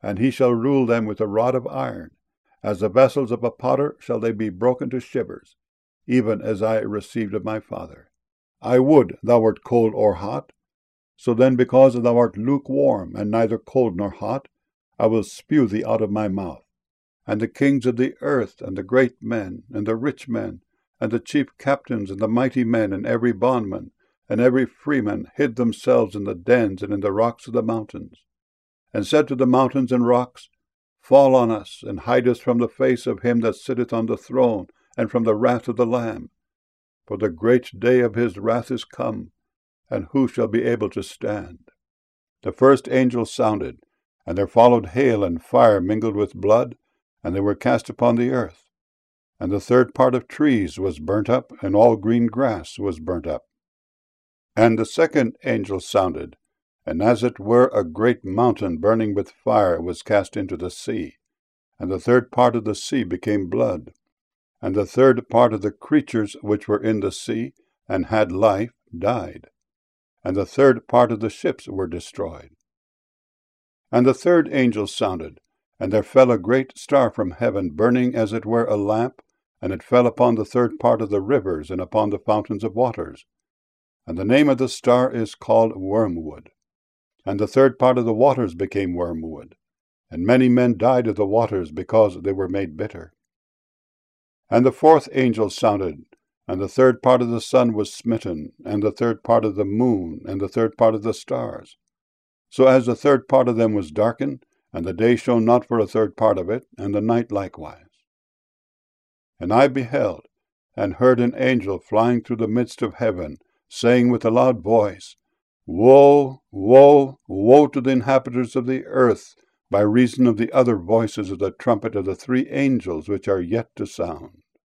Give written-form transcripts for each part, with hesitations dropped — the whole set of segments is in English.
and he shall rule them with a rod of iron. As the vessels of a potter shall they be broken to shivers, even as I received of my Father. I would thou wert cold or hot. So then, because thou art lukewarm, and neither cold nor hot, I will spew thee out of my mouth. And the kings of the earth, and the great men, and the rich men, and the chief captains, and the mighty men, and every bondman, and every freeman hid themselves in the dens and in the rocks of the mountains, and said to the mountains and rocks, Fall on us, and hide us from the face of him that sitteth on the throne, and from the wrath of the Lamb. For the great day of his wrath is come, and who shall be able to stand? The first angel sounded, and there followed hail and fire mingled with blood, and they were cast upon the earth. And the third part of trees was burnt up, and all green grass was burnt up. And the second angel sounded, and as it were a great mountain burning with fire was cast into the sea. And the third part of the sea became blood. And the third part of the creatures which were in the sea, and had life, died. And the third part of the ships were destroyed. And the third angel sounded, and there fell a great star from heaven, burning as it were a lamp, and it fell upon the third part of the rivers, and upon the fountains of waters. And the name of the star is called Wormwood. And the third part of the waters became wormwood, and many men died of the waters, because they were made bitter. And the fourth angel sounded, and the third part of the sun was smitten, and the third part of the moon, and the third part of the stars. So as the third part of them was darkened, and the day shone not for a third part of it, and the night likewise. And I beheld, and heard an angel flying through the midst of heaven, saying with a loud voice, Woe, woe, woe to the inhabitants of the earth, by reason of the other voices of the trumpet of the three angels which are yet to sound.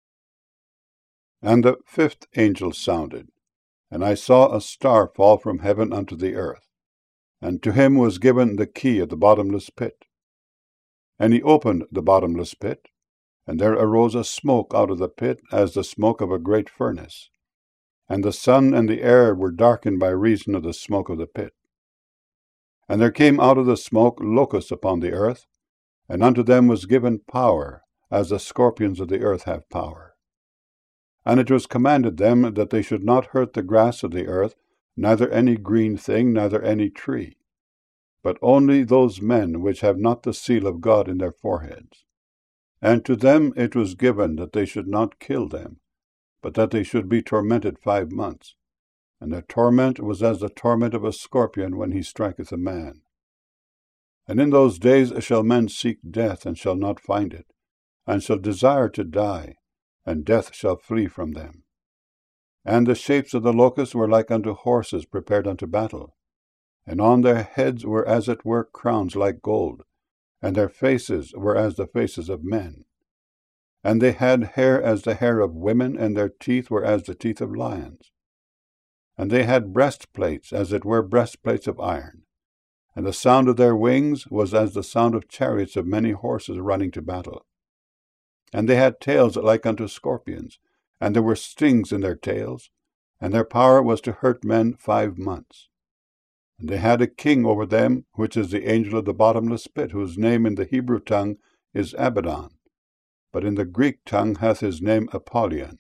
And the fifth angel sounded, and I saw a star fall from heaven unto the earth, and to him was given the key of the bottomless pit. And he opened the bottomless pit, and there arose a smoke out of the pit, as the smoke of a great furnace. And the sun and the air were darkened by reason of the smoke of the pit. And there came out of the smoke locusts upon the earth, and unto them was given power, as the scorpions of the earth have power. And it was commanded them that they should not hurt the grass of the earth, neither any green thing, neither any tree, but only those men which have not the seal of God in their foreheads. And to them it was given that they should not kill them, but that they should be tormented 5 months. And their torment was as the torment of a scorpion when he striketh a man. And in those days shall men seek death, and shall not find it, and shall desire to die, and death shall flee from them. And the shapes of the locusts were like unto horses prepared unto battle, and on their heads were as it were crowns like gold, and their faces were as the faces of men. And they had hair as the hair of women, and their teeth were as the teeth of lions. And they had breastplates, as it were breastplates of iron. And the sound of their wings was as the sound of chariots of many horses running to battle. And they had tails like unto scorpions, and there were stings in their tails, and their power was to hurt men 5 months. And they had a king over them, which is the angel of the bottomless pit, whose name in the Hebrew tongue is Abaddon, but in the Greek tongue hath his name Apollyon.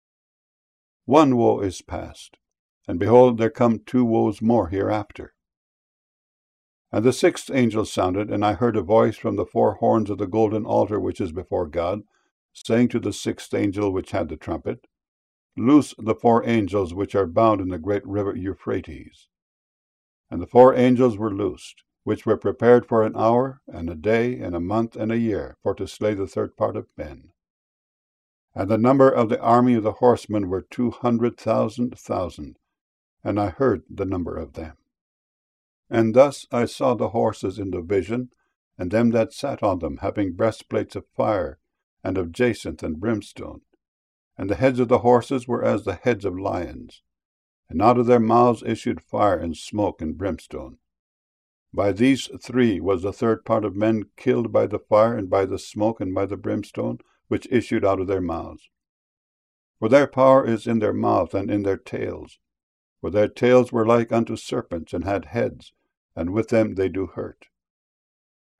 One woe is past, and behold, there come 2 woes more hereafter. And the sixth angel sounded, and I heard a voice from the 4 horns of the golden altar which is before God, saying to the sixth angel which had the trumpet, Loose the 4 angels which are bound in the great river Euphrates. And the 4 angels were loosed, which were prepared for an hour, and a day, and a month, and a year, for to slay the third part of men. And the number of the army of the horsemen were 200,000, and I heard the number of them. And thus I saw the horses in the vision, and them that sat on them, having breastplates of fire, and of jacinth and brimstone. And the heads of the horses were as the heads of lions, and out of their mouths issued fire and smoke and brimstone. By these 3 was the third part of men killed by the fire, and by the smoke, and by the brimstone, which issued out of their mouths. For their power is in their mouth and in their tails. For their tails were like unto serpents, and had heads, and with them they do hurt.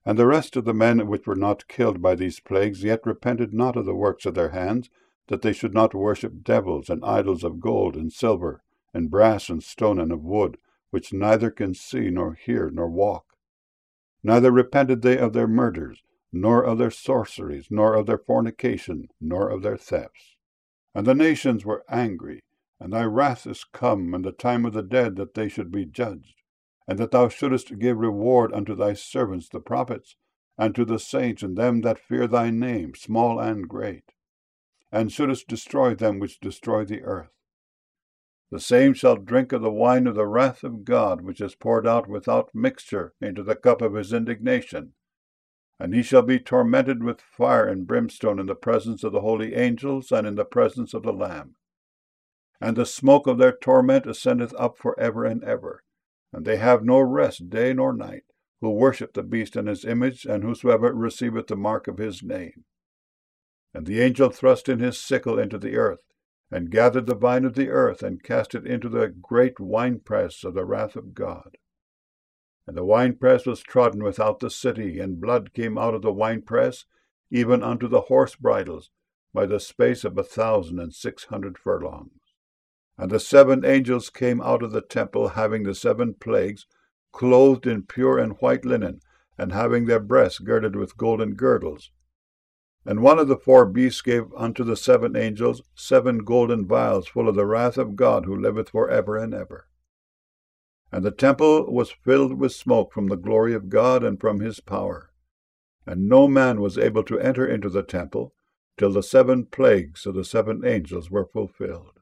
And the rest of the men which were not killed by these plagues yet repented not of the works of their hands, that they should not worship devils and idols of gold and silver, and brass and stone and of wood, which neither can see, nor hear, nor walk. Neither repented they of their murders, nor of their sorceries, nor of their fornication, nor of their thefts. And the nations were angry, and thy wrath is come, and the time of the dead, that they should be judged, and that thou shouldest give reward unto thy servants the prophets, and to the saints and them that fear thy name, small and great, and shouldest destroy them which destroy the earth. The same shall drink of the wine of the wrath of God, which is poured out without mixture into the cup of his indignation. And he shall be tormented with fire and brimstone in the presence of the holy angels and in the presence of the Lamb. And the smoke of their torment ascendeth up for ever and ever. And they have no rest day nor night, who worship the beast and his image, and whosoever receiveth the mark of his name. And the angel thrust in his sickle into the earth, and gathered the vine of the earth, and cast it into the great winepress of the wrath of God. And the winepress was trodden without the city, and blood came out of the winepress, even unto the horse bridles, by the space of 1,600 furlongs. And the 7 angels came out of the temple, having the 7 plagues, clothed in pure and white linen, and having their breasts girded with golden girdles. And one of the 4 beasts gave unto the 7 angels 7 golden vials full of the wrath of God, who liveth for ever and ever. And the temple was filled with smoke from the glory of God and from his power. And no man was able to enter into the temple, till the 7 plagues of the 7 angels were fulfilled.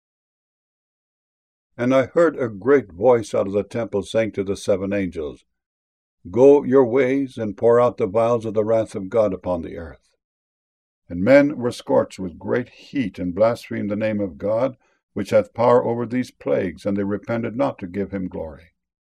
And I heard a great voice out of the temple saying to the 7 angels, Go your ways, and pour out the vials of the wrath of God upon the earth. And men were scorched with great heat, and blasphemed the name of God, which hath power over these plagues, and they repented not to give him glory.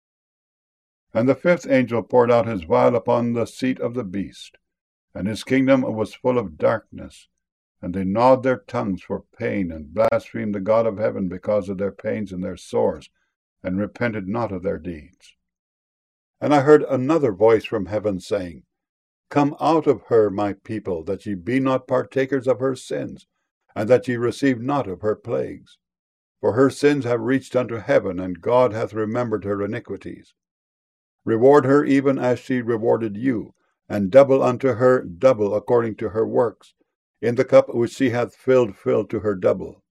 And the 5th angel poured out his vial upon the seat of the beast, and his kingdom was full of darkness, and they gnawed their tongues for pain, and blasphemed the God of heaven because of their pains and their sores, and repented not of their deeds. And I heard another voice from heaven saying, Come out of her, my people, that ye be not partakers of her sins, and that ye receive not of her plagues. For her sins have reached unto heaven, and God hath remembered her iniquities. Reward her even as she rewarded you, and double unto her double according to her works. In the cup which she hath filled, fill to her double.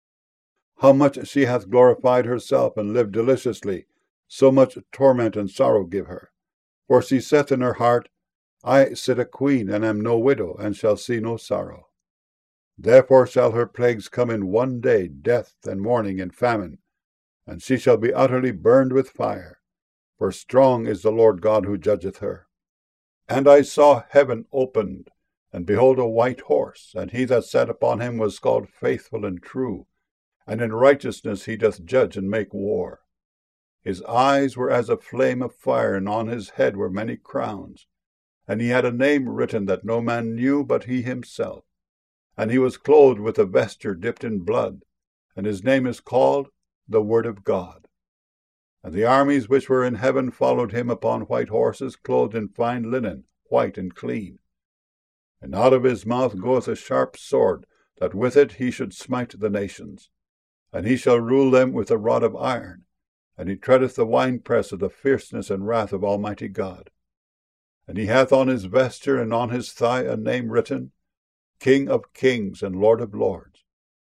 How much she hath glorified herself, and lived deliciously, so much torment and sorrow give her. For she saith in her heart, I sit a queen, and am no widow, and shall see no sorrow. Therefore shall her plagues come in one day, death, and mourning, and famine, and she shall be utterly burned with fire. For strong is the Lord God who judgeth her. And I saw heaven opened, and behold a white horse, and he that sat upon him was called Faithful and True, and in righteousness he doth judge and make war. His eyes were as a flame of fire, and on his head were many crowns. And he had a name written that no man knew but he himself. And he was clothed with a vesture dipped in blood, and his name is called the Word of God. And the armies which were in heaven followed him upon white horses, clothed in fine linen, white and clean. And out of his mouth goeth a sharp sword, that with it he should smite the nations. And he shall rule them with a rod of iron, and he treadeth the winepress of the fierceness and wrath of Almighty God. And he hath on his vesture and on his thigh a name written, King of Kings and Lord of Lords.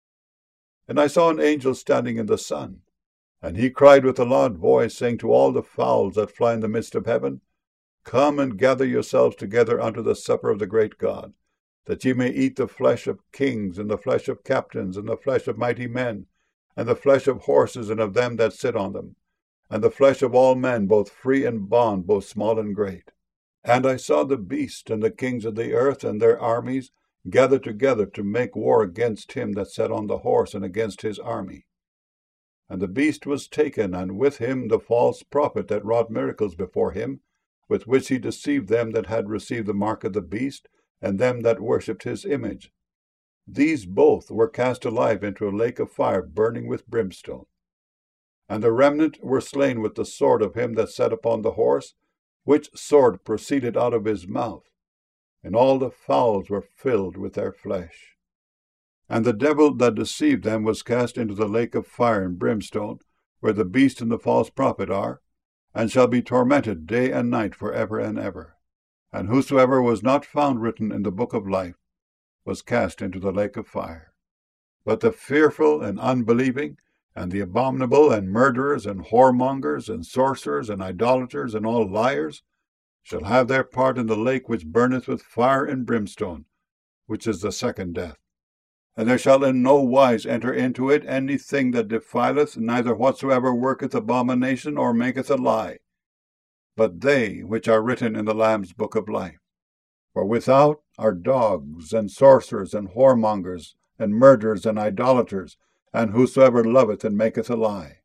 And I saw an angel standing in the sun, and he cried with a loud voice, saying to all the fowls that fly in the midst of heaven, Come and gather yourselves together unto the supper of the great God, that ye may eat the flesh of kings, and the flesh of captains, and the flesh of mighty men, and the flesh of horses and of them that sit on them, and the flesh of all men, both free and bond, both small and great. And I saw the beast and the kings of the earth and their armies gathered together to make war against him that sat on the horse and against his army. And the beast was taken, and with him the false prophet that wrought miracles before him, with which he deceived them that had received the mark of the beast, and them that worshipped his image. These both were cast alive into a lake of fire burning with brimstone. And the remnant were slain with the sword of him that sat upon the horse, which sword proceeded out of his mouth, and all the fowls were filled with their flesh. And the devil that deceived them was cast into the lake of fire and brimstone, where the beast and the false prophet are, and shall be tormented day and night for ever and ever. And whosoever was not found written in the book of life was cast into the lake of fire. But the fearful and unbelieving, and the abominable, and murderers, and whoremongers, and sorcerers, and idolaters, and all liars, shall have their part in the lake which burneth with fire and brimstone, which is the second death. And there shall in no wise enter into it anything that defileth, neither whatsoever worketh abomination, or maketh a lie, but they which are written in the Lamb's book of life. For without are dogs, and sorcerers, and whoremongers, and murderers, and idolaters, and whosoever loveth and maketh a lie.